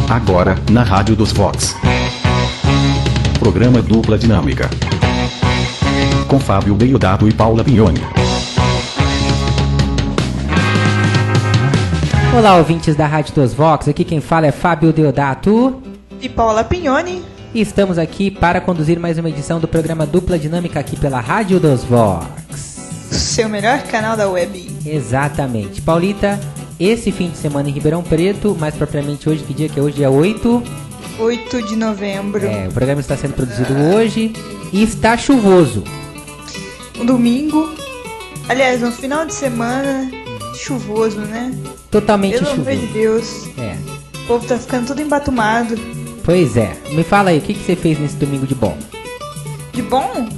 Agora, na Rádio dos Vox. Programa Dupla Dinâmica. Com Fábio Deodato e Paula Pignoni. Olá, ouvintes da Rádio dos Vox. Aqui quem fala é Fábio Deodato e Paula Pignoni. E estamos aqui para conduzir mais uma edição do programa Dupla Dinâmica aqui pela Rádio dos Vox. Seu melhor canal da web. Exatamente. Paulita, esse fim de semana em Ribeirão Preto, mais propriamente hoje, que dia que é hoje? Dia 8 de novembro. O programa está sendo produzido hoje e está chuvoso. Um domingo. Aliás, um final de semana chuvoso, né? Totalmente chuvoso. Pelo amor de Deus. O povo tá ficando tudo embatumado. Pois é. Me fala aí, o que você fez nesse domingo de bom? De bom?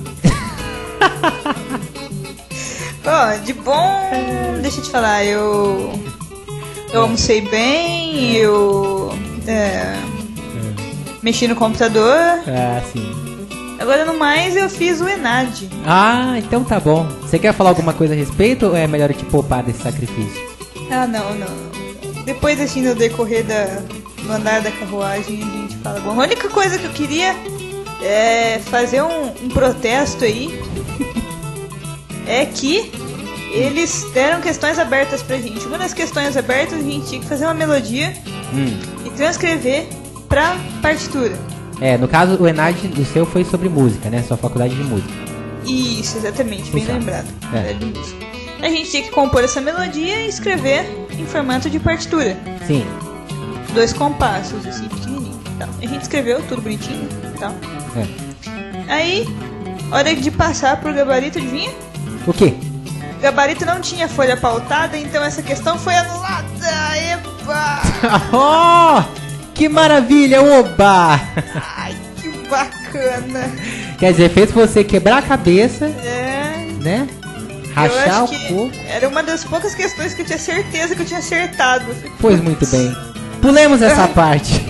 De bom, deixa eu te falar, eu almocei bem, eu mexi no computador. Ah, sim. Agora no mais eu fiz o ENAD. Ah, então tá bom. Você quer falar alguma coisa a respeito ou é melhor eu te poupar desse sacrifício? Ah, não. Depois assim no decorrer do andar da carruagem a gente fala. Bom, a única coisa que eu queria é fazer um protesto aí. É que eles deram questões abertas pra gente. Uma das questões abertas a gente tinha que fazer uma melodia e transcrever pra partitura. No caso o ENAD do seu foi sobre música, né? Sua faculdade de música. Isso, exatamente, bem lembrado. De música. A gente tinha que compor essa melodia e escrever em formato de partitura. Sim. 2 compassos, assim, pequenininho. Então, a gente escreveu tudo bonitinho e tal. Aí, hora de passar pro gabarito, adivinha? O quê? O gabarito não tinha folha pautada, então essa questão foi anulada. Epa! Oh! Que maravilha, oba! Ai, que bacana! Quer dizer, fez você quebrar a cabeça, né? Rachar o corpo. Era uma das poucas questões que eu tinha certeza que eu tinha acertado. Pois muito bem. Pulemos essa parte.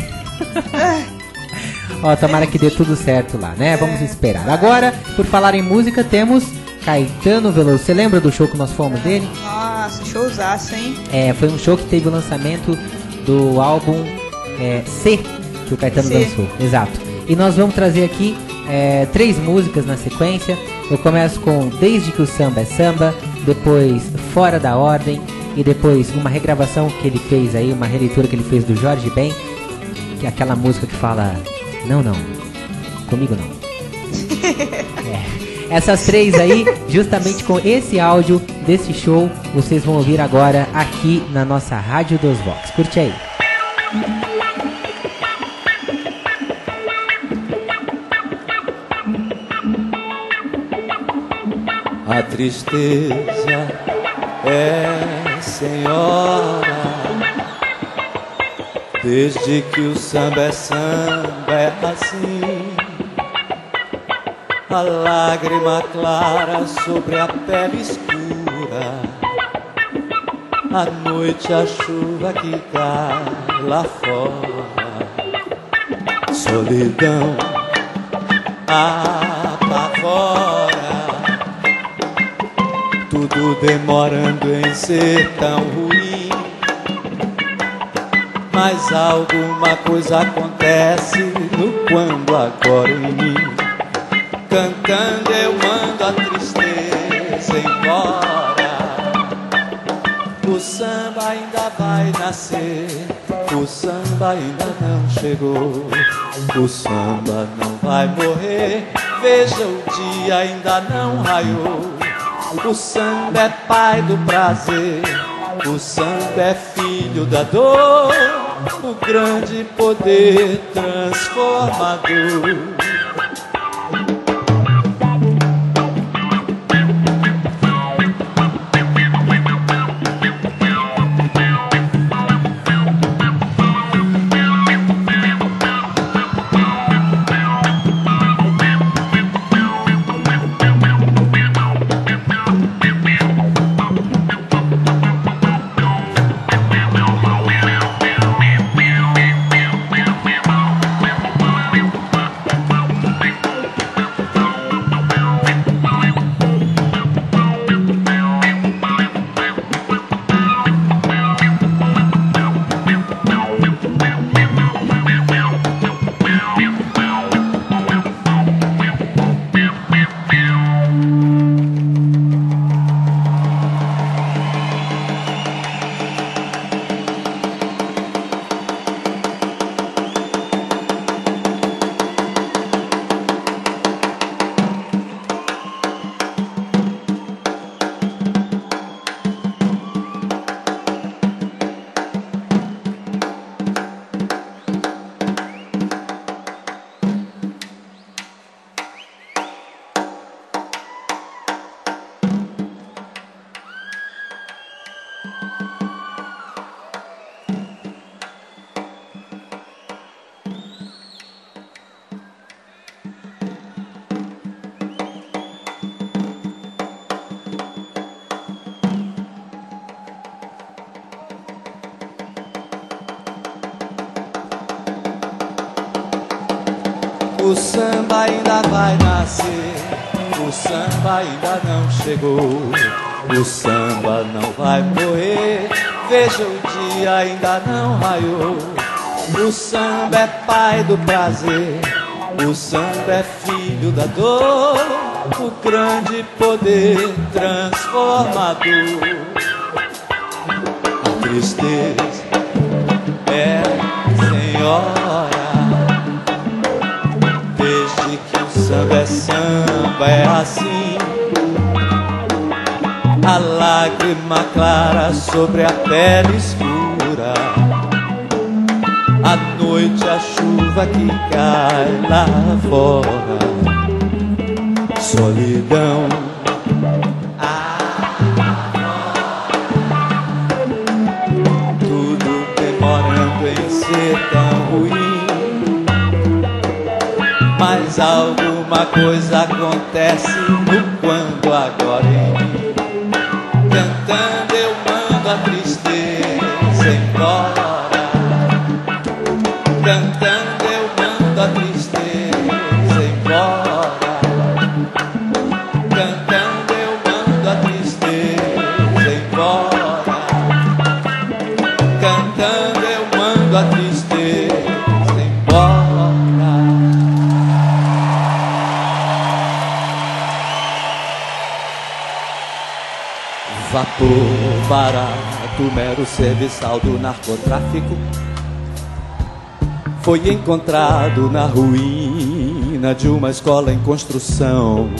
Tomara que dê tudo certo lá, né? Vamos esperar. Agora, por falar em música, temos Caetano Veloso. Você lembra do show que nós fomos dele? Nossa, showzaço, hein? Foi um show que teve o lançamento do álbum C, que o Caetano lançou. Exato. E nós vamos trazer aqui 3 músicas na sequência. Eu começo com Desde que o Samba é Samba, depois Fora da Ordem e depois uma regravação que ele fez aí, uma releitura que ele fez do Jorge Ben, que é aquela música que fala não, comigo não. Essas 3 aí, justamente com esse áudio desse show, vocês vão ouvir agora aqui na nossa Rádio dos Vox. Curte aí. A tristeza é senhora, desde que o samba é assim. A lágrima clara sobre a pele escura, à noite a chuva que cai lá fora. Solidão apavora, tudo demorando em ser tão ruim. Mas alguma coisa acontece no quando agora em mim. Cantando eu mando a tristeza embora. O samba ainda vai nascer, o samba ainda não chegou. O samba não vai morrer, veja o dia ainda não raiou. O samba é pai do prazer, o samba é filho da dor, o grande poder transformador. O samba ainda vai nascer, o samba ainda não chegou, o samba não vai morrer, veja o dia ainda não raiou. O samba é pai do prazer, o samba é filho da dor, o grande poder transformador. A tristeza é senhora, desde que o samba é assim. A lágrima clara sobre a pele escura, à noite a chuva que cai lá fora. Solidão, tudo demorando em ser tão ruim, mas alguma coisa acontece no quando agora em mim. Cantando eu mando a tristeza embora, cantando eu mando a tristeza embora, cantando eu mando a tristeza embora, cantando eu mando a tristeza embora. Vapor barato, mero serviçal do narcotráfico, foi encontrado na ruína de uma escola em construção.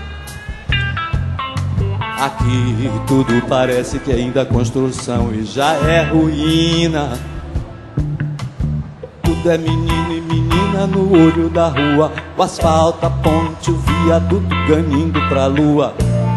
Aqui tudo parece que ainda é construção e já é ruína. Tudo é menino e menina no olho da rua, o asfalto, a ponte, o viaduto ganindo pra lua.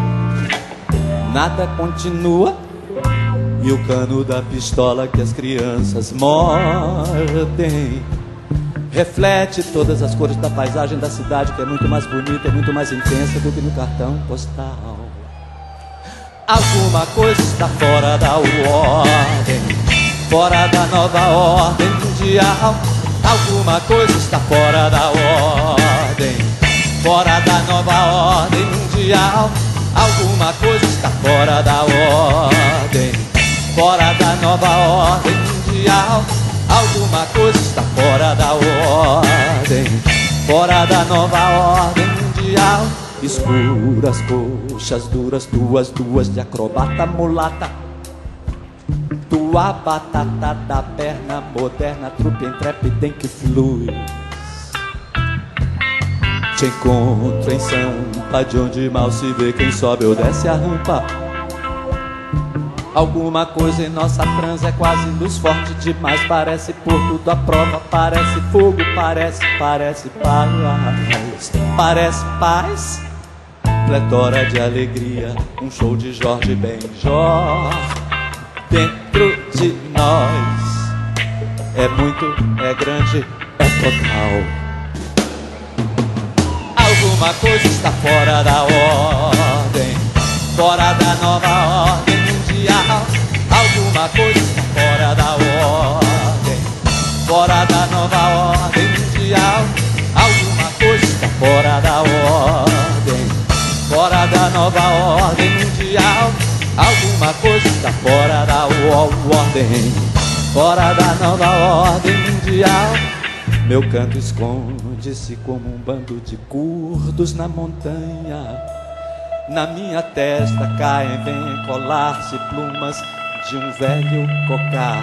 Nada continua e o cano da pistola que as crianças mordem reflete todas as cores da paisagem da cidade, que é muito mais bonita, é muito mais intensa do que no cartão postal. Alguma coisa está fora da ordem, fora da nova ordem mundial. Alguma coisa está fora da ordem, fora da nova ordem mundial. Alguma coisa está fora da ordem, fora da nova ordem mundial. Alguma coisa está fora da ordem, fora da nova ordem mundial. Escuras coxas duras, duas de acrobata mulata, tua batata da perna moderna, trupe intrépida em que flui. Te encontro em Sampa, de onde mal se vê quem sobe ou desce a rampa. Alguma coisa em nossa transa é quase luz forte demais. Parece por tudo à prova, parece fogo, parece paz. Parece paz, pletora de alegria, um show de Jorge Benjor dentro de nós. É muito, é grande, é total. Alguma coisa está fora da ordem, fora da nova ordem mundial. Alguma coisa está fora da ordem, fora da nova ordem mundial. Alguma coisa está fora da ordem, fora da nova ordem mundial. Alguma coisa está fora da ordem, fora da nova ordem mundial. Meu canto esconde-se como um bando de curdos na montanha. Na minha testa caem, vêm colar-se plumas de um velho cocar.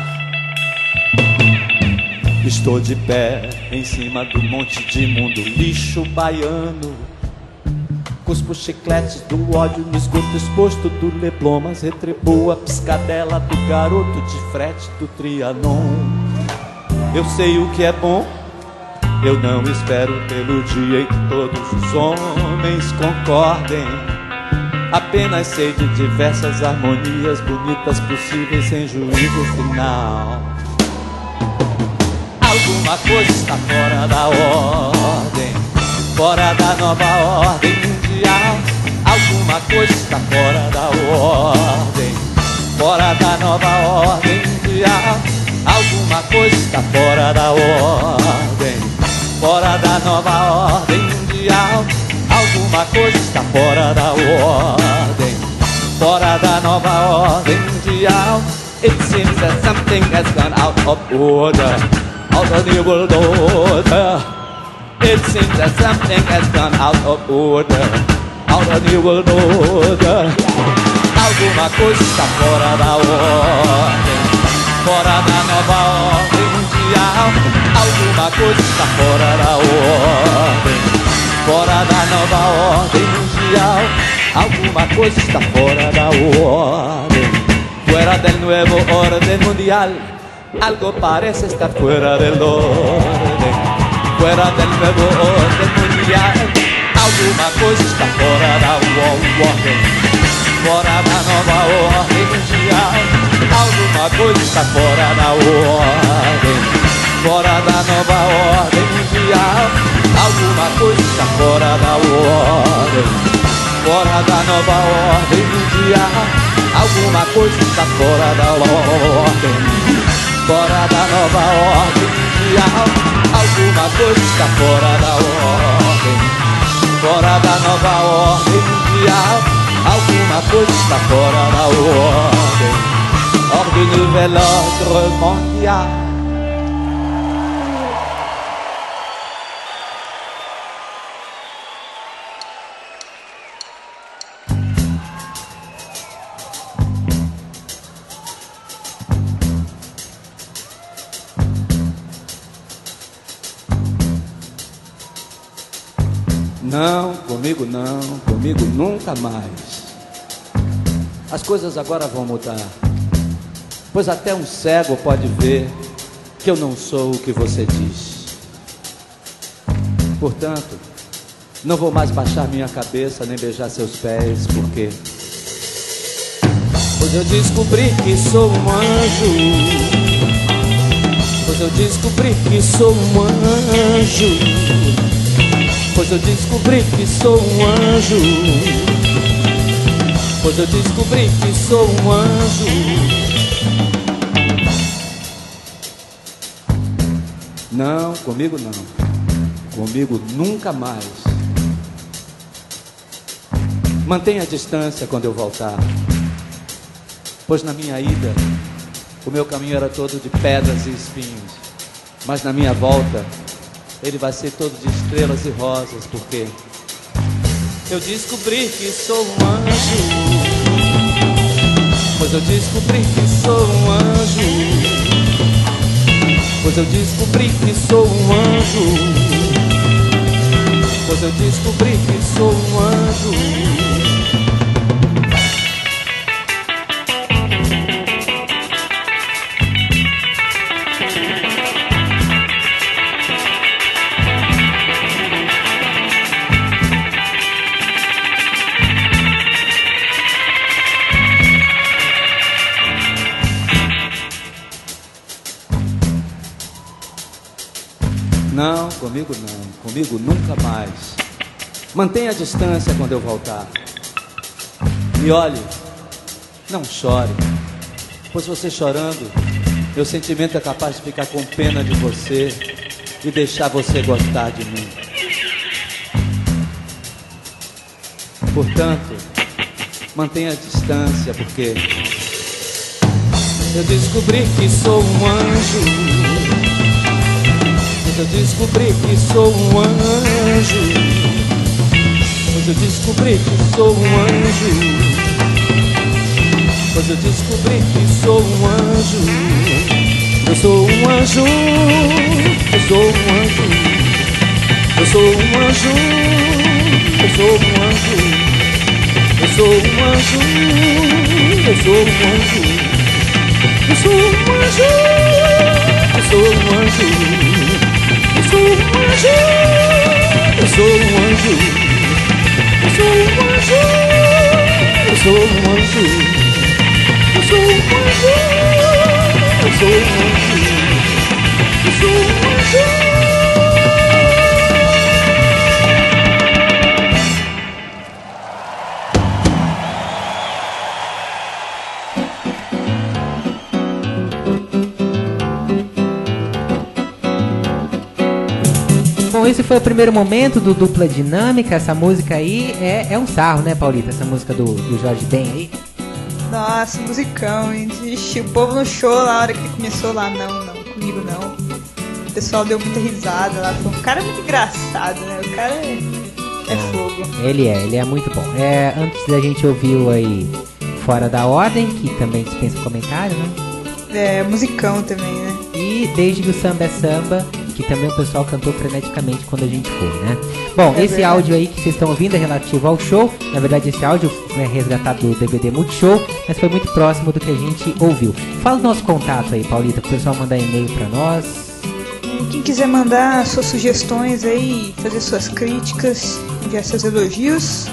Estou de pé em cima do monte de imundo lixo baiano. Cuspo chicletes do ódio no esgoto exposto do Leblon, mas retribuo a piscadela do garoto de frete do Trianon. Eu sei o que é bom, eu não espero pelo dia em que todos os homens concordem. Apenas sei de diversas harmonias bonitas possíveis sem juízo final. Alguma coisa está fora da ordem, fora da nova ordem mundial. Alguma coisa está fora da ordem, fora da nova ordem mundial. Alguma coisa está fora da ordem, fora da nova ordem mundial. Alguma coisa está fora da ordem, fora da nova ordem mundial. It seems that something has gone out of order, out of the world order. It seems that something has gone out of order, out of the world order. Alguma coisa está fora da ordem, fora da nova ordem mundial. Alguma coisa está fora da ordem, fora da nova ordem mundial. Alguma coisa está fora da ordem, fuera del nuevo orden mundial. Algo parece estar fuera del orden, fuera del nuevo orden mundial. Alguma coisa está fora da ordem, fora da nova ordem mundial. Alguma coisa está fora da ordem, fora da nova ordem mundial. Alguma coisa está fora da ordem, fora da nova ordem mundial. Alguma coisa está fora da ordem, fora da nova ordem mundial. Alguma coisa está fora da ordem, fora da nova ordem mundial. Alguma coisa está fora da ordem, hors du nouvel ordre mondial. Não, comigo nunca mais. As coisas agora vão mudar, pois até um cego pode ver que eu não sou o que você diz. Portanto, não vou mais baixar minha cabeça nem beijar seus pés, porque pois eu descobri que sou um anjo. Pois eu descobri que sou um anjo. Pois eu descobri que sou um anjo. Pois eu descobri que sou um anjo. Não, comigo não. Comigo nunca mais. Mantenha a distância quando eu voltar, pois na minha ida o meu caminho era todo de pedras e espinhos, mas na minha volta ele vai ser todo de estrelas e rosas, porque eu descobri que sou um anjo. Pois eu descobri que sou um anjo. Pois eu descobri que sou um anjo. Pois eu descobri que sou um anjo. Não, comigo nunca mais. Mantenha a distância quando eu voltar. E olhe, não chore, pois você chorando, meu sentimento é capaz de ficar com pena de você e deixar você gostar de mim. Portanto, mantenha a distância, porque eu descobri que sou um anjo. Pois eu descobri que sou um anjo. Pois eu descobri que sou um anjo. Pois eu descobri que sou um anjo. Eu sou um anjo. Eu sou um anjo. Eu sou um anjo. Eu sou um anjo. Eu sou um anjo. Eu sou um anjo. Eu sou um anjo. Eu sou um anjo. Eu sou um anjo, eu sou um anjo, eu sou um anjo, eu sou um anjo, eu sou um anjo, eu sou um anjo, eu sou um anjo. Bom, esse foi o primeiro momento do Dupla Dinâmica. Essa música aí é um sarro, né, Paulita? Essa música do Jorge Ben aí. Nossa, musicão, hein? Ixi, o povo no show na hora que ele começou lá, não, comigo não. O pessoal deu muita risada lá. Foi um cara muito engraçado, né? O cara é fogo. Ele é muito bom. Antes da gente ouviu aí Fora da Ordem, que também dispensa comentário, né? Musicão também, né? E Desde que o Samba é Samba, que também o pessoal cantou freneticamente quando a gente foi, né? Bom, esse verdade. Áudio aí que vocês estão ouvindo é relativo ao show. Na verdade, esse áudio é resgatado do DVD Multishow, mas foi muito próximo do que a gente ouviu. Fala o nosso contato aí, Paulita, pro pessoal mandar e-mail pra nós. Quem quiser mandar suas sugestões aí, fazer suas críticas, enviar seus elogios,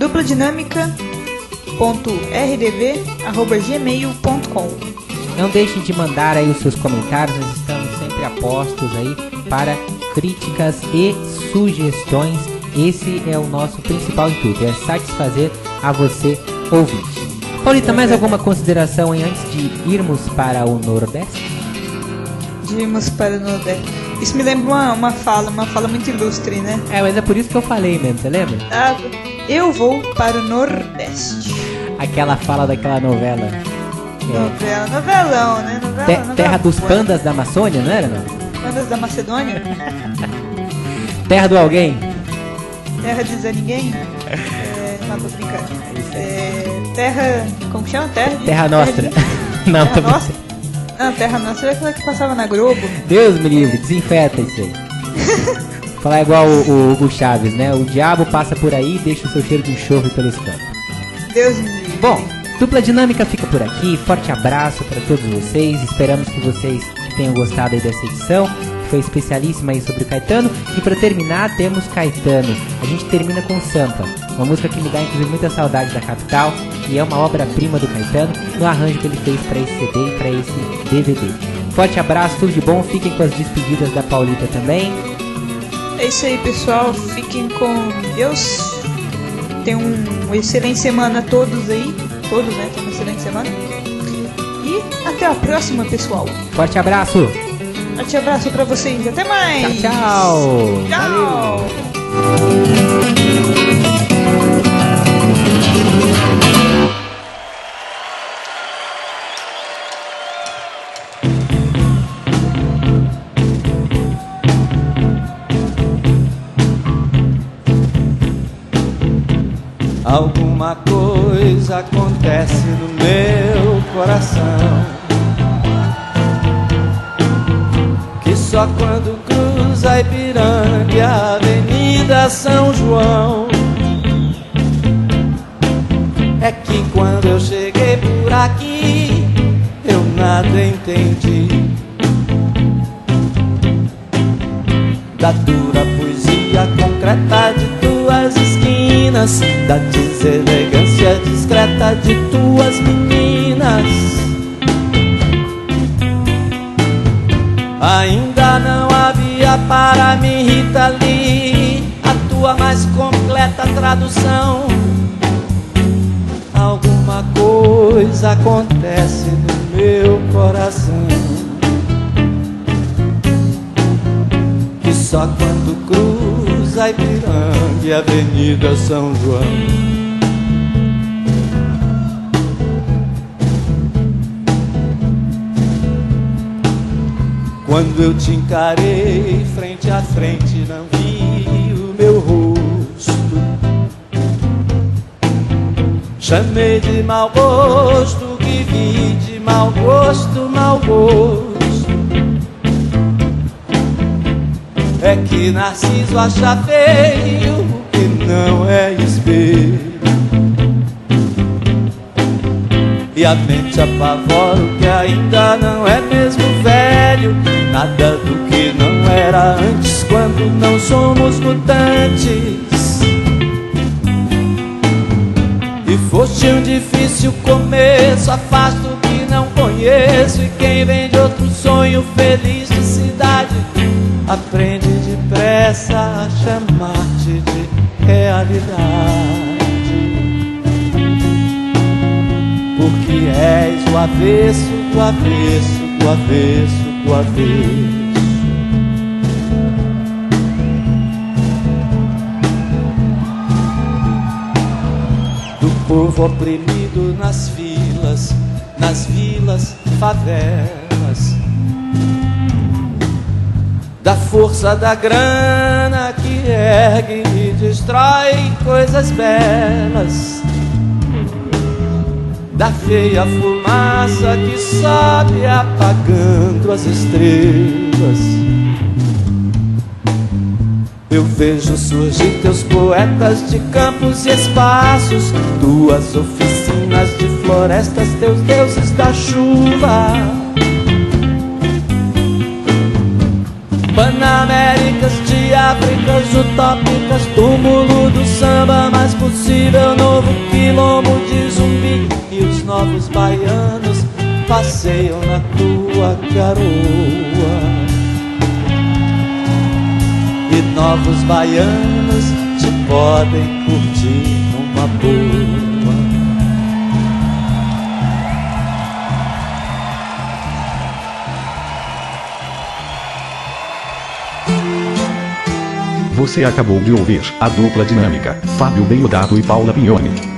dupladinâmica.rdv@gmail.com. Não deixem de mandar aí os seus comentários, nós estamos sempre a postos aí para críticas e sugestões. Esse é o nosso principal intuito, é satisfazer a você, ouvinte. Paulita, mais alguma consideração aí antes de irmos para o Nordeste? Irmos para o Nordeste. Isso me lembra uma fala muito ilustre, né? Mas é por isso que eu falei mesmo, você lembra? Eu vou para o Nordeste. Aquela fala daquela novela. Novelão, né? Novela Terra dos boa. Pandas da Amazônia, não era, não? Pandas da Macedônia? Terra do Alguém? Terra de Zé Ninguém? Não, tô brincando. Terra... Como que chama? Terra Nostra. Não, tô Nossa. Não, Terra Nostra é aquela que passava na Globo. Deus me livre, desinfeta isso aí. Falar igual o Hugo Chaves, né? O diabo passa por aí e deixa o seu cheiro de enxofre pelos campos. Deus me livre. Bom, Dupla Dinâmica fica por aqui. Forte abraço para todos vocês. Esperamos que vocês tenham gostado aí dessa edição, que foi especialíssima aí sobre o Caetano. E para terminar, temos Caetano. A gente termina com Sampa, uma música que me dá inclusive muita saudade da capital, e é uma obra-prima do Caetano, no arranjo que ele fez para esse CD e para esse DVD. Forte abraço, tudo de bom. Fiquem com as despedidas da Paulita também. É isso aí, pessoal. Fiquem com Deus. Tenham uma excelente semana todos aí. Todos, né? Tenham uma excelente semana. E até a próxima, pessoal. Forte abraço. Forte abraço pra vocês. Até mais. Tchau. Tchau. Alguma coisa acontece no meu coração, que só quando cruza Ipiranga e a Avenida São João é que quando eu cheguei por aqui eu nada entendi da dura poesia concreta de tuas esquinas, da deselegância discreta de tuas meninas. Ainda não havia para mim, Rita Lee, a tua mais completa tradução. Alguma coisa acontece no meu coração, que só quando cruza Ipiranga e a Avenida São João quando eu te encarei frente a frente, não vi o meu rosto. Chamei de mau gosto, que vi de mau gosto, mau gosto. É que Narciso acha feio o que não é espelho, e a mente apavora o que ainda não é mesmo velho. Nada do que não era antes, quando não somos mutantes. E foste um difícil começo, afasto o que não conheço, e quem vem de outro sonho feliz de cidade aprende depressa a chamar-te de realidade, porque és o avesso do avesso do avesso do avesso. povo oprimido nas vilas, favelas, da força da grana que ergue e destrói coisas belas, da feia fumaça que sobe apagando as estrelas. Eu vejo surgir teus poetas de campos e espaços, tuas oficinas de florestas, teus deuses da chuva, Panaméricas de Áfricas utópicas, túmulo do samba mais possível, novo quilombo de Zumbi. E os novos baianos passeiam na tua garoa, e novos baianos te podem curtir numa boa. Você acabou de ouvir a dupla dinâmica Fábio Deodato e Paula Pignoni.